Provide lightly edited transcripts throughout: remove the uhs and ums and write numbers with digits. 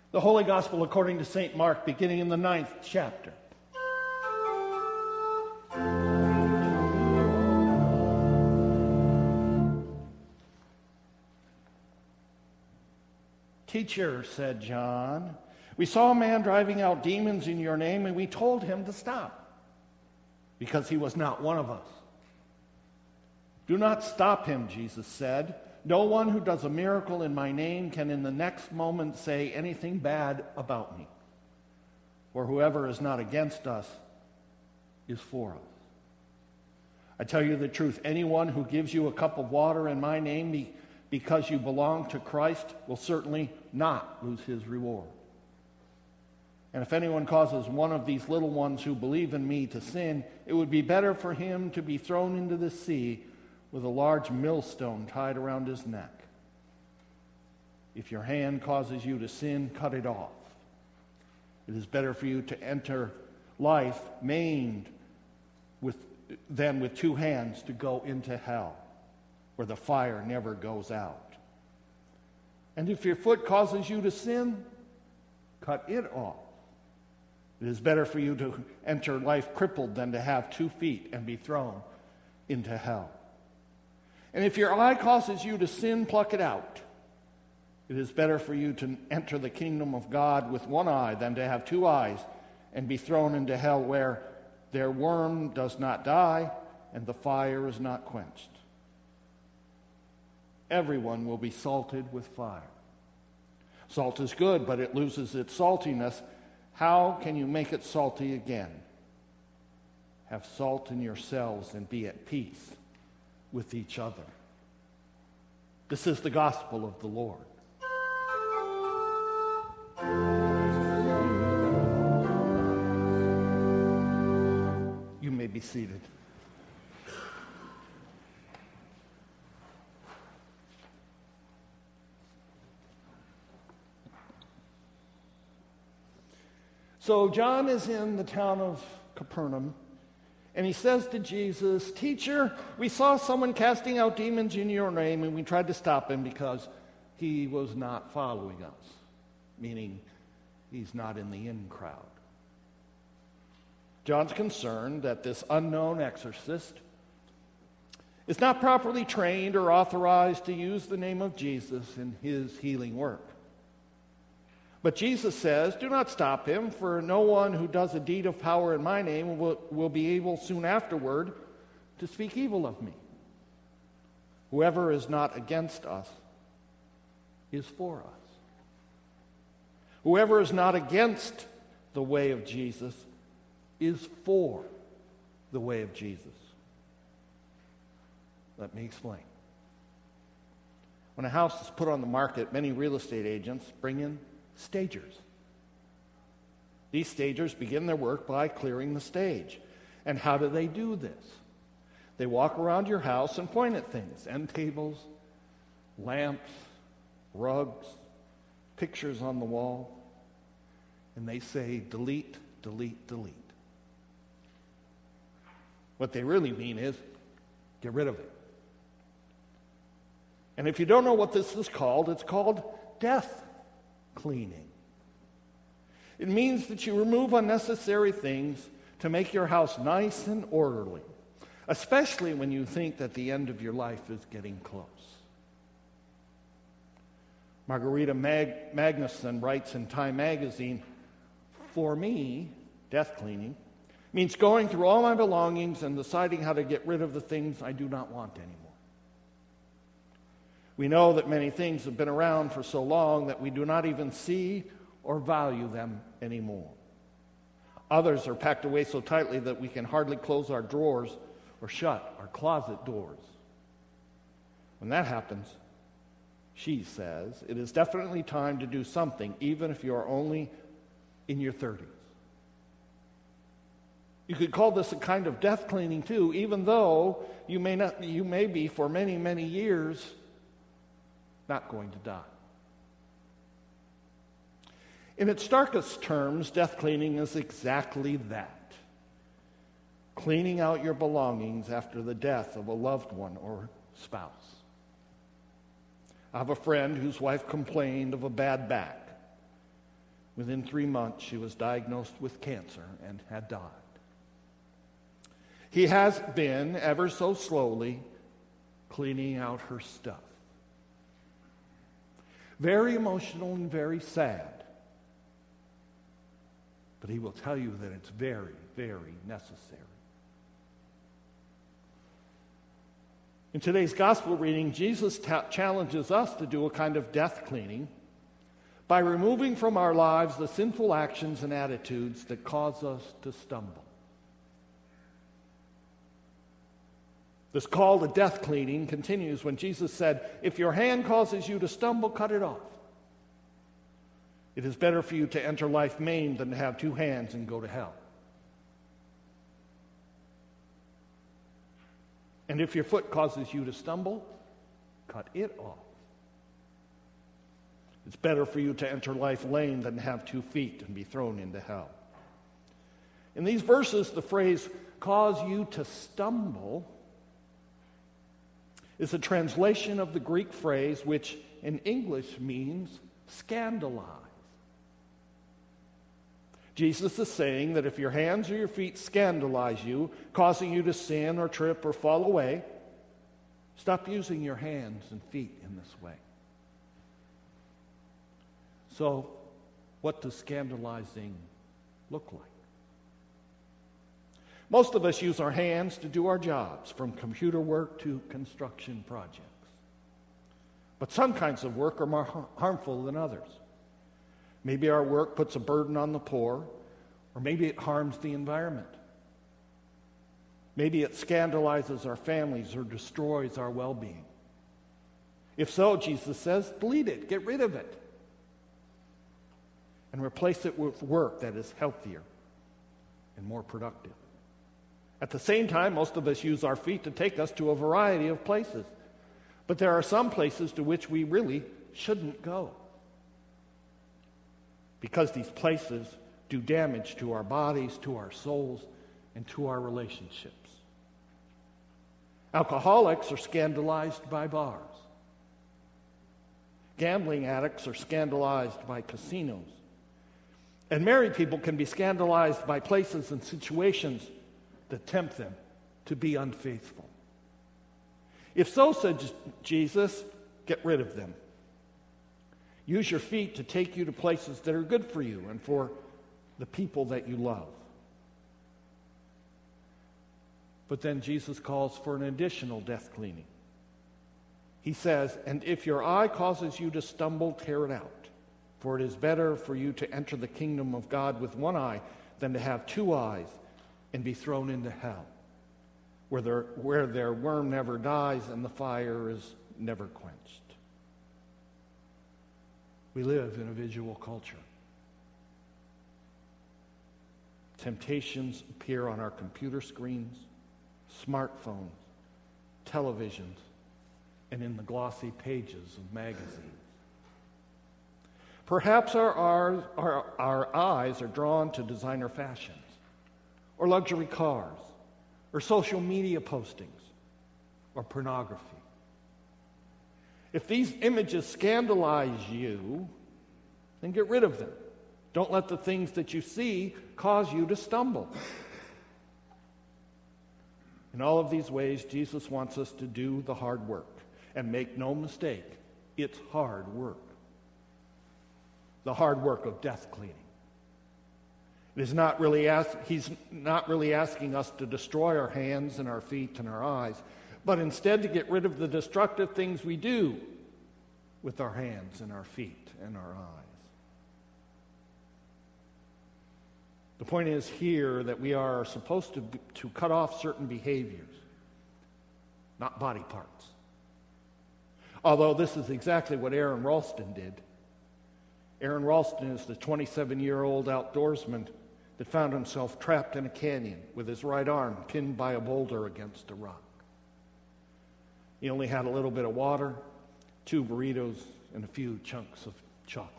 The Holy Gospel according to St. Mark, beginning in the 9th chapter. "Teacher," said John, "we saw a man driving out demons in your name, and we told him to stop, because he was not one of us." "Do not stop him," Jesus said. "No one who does a miracle in my name can in the next moment say anything bad about me. For whoever is not against us is for us. I tell you the truth, anyone who gives you a cup of water in my name because you belong to Christ will certainly not lose his reward. And if anyone causes one of these little ones who believe in me to sin, it would be better for him to be thrown into the sea with a large millstone tied around his neck. If your hand causes you to sin, cut it off. It is better for you to enter life maimed than with two hands to go into hell, where the fire never goes out. And if your foot causes you to sin, cut it off. It is better for you to enter life crippled than to have 2 feet and be thrown into hell. And if your eye causes you to sin, pluck it out. It is better for you to enter the kingdom of God with one eye than to have 2 eyes and be thrown into hell, where their worm does not die and the fire is not quenched. Everyone will be salted with fire. Salt is good, but it loses its saltiness. How can you make it salty again? Have salt in yourselves and be at peace with each other." This is the gospel of the Lord. You may be seated. So John is in the town of Capernaum, and he says to Jesus, "Teacher, we saw someone casting out demons in your name, and we tried to stop him because he was not following us," meaning he's not in the in crowd. John's concerned that this unknown exorcist is not properly trained or authorized to use the name of Jesus in his healing work. But Jesus says, "Do not stop him, for no one who does a deed of power in my name will be able soon afterward to speak evil of me. Whoever is not against us is for us." Whoever is not against the way of Jesus is for the way of Jesus. Let me explain. When a house is put on the market, many real estate agents bring in stagers. These stagers begin their work by clearing the stage. And how do they do this? They walk around your house and point at things: end tables, lamps, rugs, pictures on the wall. And they say, "Delete, delete, delete." What they really mean is, get rid of it. And if you don't know what this is called, it's called death cleaning. It means that you remove unnecessary things to make your house nice and orderly, especially when you think that the end of your life is getting close. Margarita Magnuson writes in Time magazine, "For me, death cleaning means going through all my belongings and deciding how to get rid of the things I do not want anymore." We know that many things have been around for so long that we do not even see or value them anymore. Others are packed away so tightly that we can hardly close our drawers or shut our closet doors. When that happens, she says, it is definitely time to do something, even if you are only in your 30s. You could call this a kind of death cleaning too, even though you may be for many, many years not going to die. In its starkest terms, death cleaning is exactly that. Cleaning out your belongings after the death of a loved one or spouse. I have a friend whose wife complained of a bad back. Within 3 months, she was diagnosed with cancer and had died. He has been, ever so slowly, cleaning out her stuff. Very emotional and very sad. But he will tell you that it's very, very necessary. In today's gospel reading, Jesus challenges us to do a kind of death cleaning by removing from our lives the sinful actions and attitudes that cause us to stumble. This call to death cleaning continues when Jesus said, "If your hand causes you to stumble, cut it off. It is better for you to enter life maimed than to have 2 hands and go to hell." And if your foot causes you to stumble, cut it off. It's better for you to enter life lame than to have 2 feet and be thrown into hell. In these verses, the phrase "cause you to stumble" is a translation of the Greek phrase which in English means scandalize. Jesus is saying that if your hands or your feet scandalize you, causing you to sin or trip or fall away, stop using your hands and feet in this way. So, what does scandalizing look like? Most of us use our hands to do our jobs, from computer work to construction projects. But some kinds of work are more harmful than others. Maybe our work puts a burden on the poor, or maybe it harms the environment. Maybe it scandalizes our families or destroys our well-being. If so, Jesus says, delete it, get rid of it, and replace it with work that is healthier and more productive. At the same time, most of us use our feet to take us to a variety of places. But there are some places to which we really shouldn't go, because these places do damage to our bodies, to our souls, and to our relationships. Alcoholics are scandalized by bars. Gambling addicts are scandalized by casinos. And married people can be scandalized by places and situations that tempt them to be unfaithful. If so, said Jesus, get rid of them. Use your feet to take you to places that are good for you and for the people that you love. But then Jesus calls for an additional death cleaning. He says, and if your eye causes you to stumble, tear it out. For it is better for you to enter the kingdom of God with 1 eye than to have 2 eyes and be thrown into hell, where their worm never dies and the fire is never quenched. We live in a visual culture. Temptations appear on our computer screens, smartphones, televisions, and in the glossy pages of magazines. Perhaps our eyes are drawn to designer fashions, or luxury cars, or social media postings, or pornography. If these images scandalize you, then get rid of them. Don't let the things that you see cause you to stumble. In all of these ways, Jesus wants us to do the hard work. And make no mistake, it's hard work. The hard work of death cleaning. He's not really asking us to destroy our hands and our feet and our eyes, but instead to get rid of the destructive things we do with our hands and our feet and our eyes. The point is here that we are supposed to cut off certain behaviors, not body parts. Although this is exactly what Aaron Ralston did. Aaron Ralston is the 27-year-old outdoorsman that found himself trapped in a canyon with his right arm pinned by a boulder against a rock. He only had a little bit of water, 2 burritos, and a few chunks of chocolate.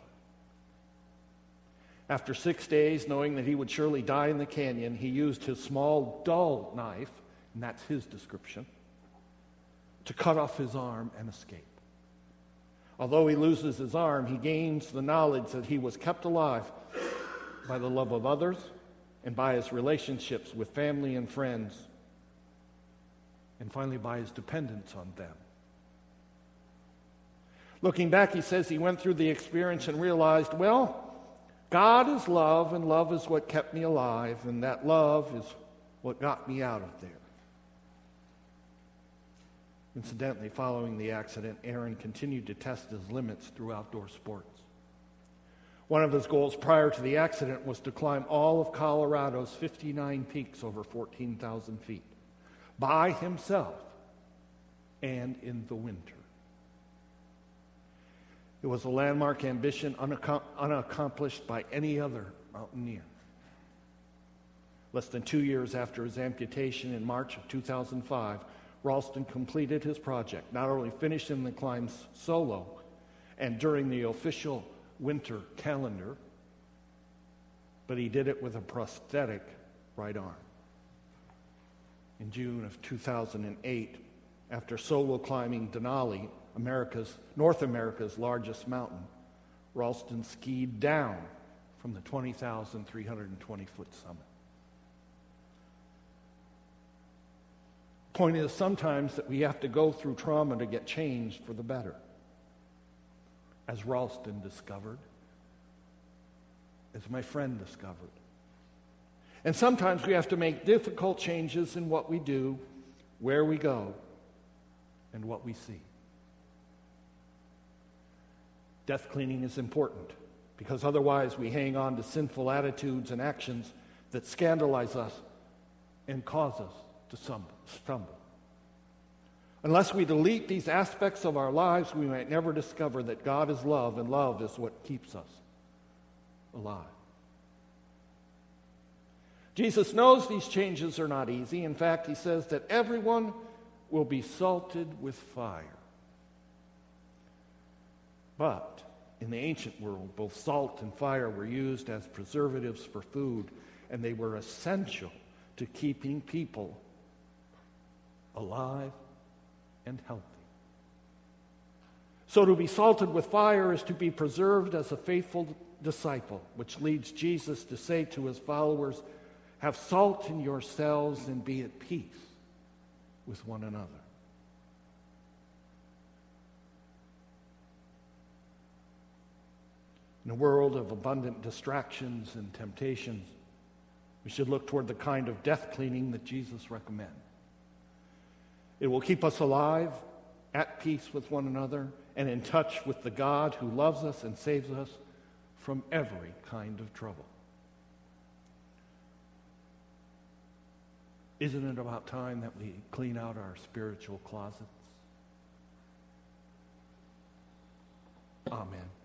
After 6 days, knowing that he would surely die in the canyon, he used his small, dull knife, and that's his description, to cut off his arm and escape. Although he loses his arm, he gains the knowledge that he was kept alive by the love of others and by his relationships with family and friends, and finally by his dependence on them. Looking back, he says he went through the experience and realized, well, God is love, and love is what kept me alive, and that love is what got me out of there. Incidentally, following the accident, Aaron continued to test his limits through outdoor sports. One of his goals prior to the accident was to climb all of Colorado's 59 peaks over 14,000 feet by himself and in the winter. It was a landmark ambition unaccomplished by any other mountaineer. Less than 2 years after his amputation in March of 2005, Ralston completed his project, not only finishing the climbs solo and during the official winter calendar, but he did it with a prosthetic right arm. In June of 2008, after solo climbing Denali, North America's largest mountain, Ralston skied down from the 20,320-foot summit. Point is sometimes that we have to go through trauma to get changed for the better, as Ralston discovered, as my friend discovered. And sometimes we have to make difficult changes in what we do, where we go, and what we see. Death cleaning is important because otherwise we hang on to sinful attitudes and actions that scandalize us and cause us to stumble. Unless we delete these aspects of our lives, we might never discover that God is love, and love is what keeps us alive. Jesus knows these changes are not easy. In fact, he says that everyone will be salted with fire. But in the ancient world, both salt and fire were used as preservatives for food, and they were essential to keeping people alive and healthy. So to be salted with fire is to be preserved as a faithful disciple, which leads Jesus to say to his followers, have salt in yourselves and be at peace with one another. In a world of abundant distractions and temptations, we should look toward the kind of death cleaning that Jesus recommends. It will keep us alive, at peace with one another, and in touch with the God who loves us and saves us from every kind of trouble. Isn't it about time that we clean out our spiritual closets? Amen.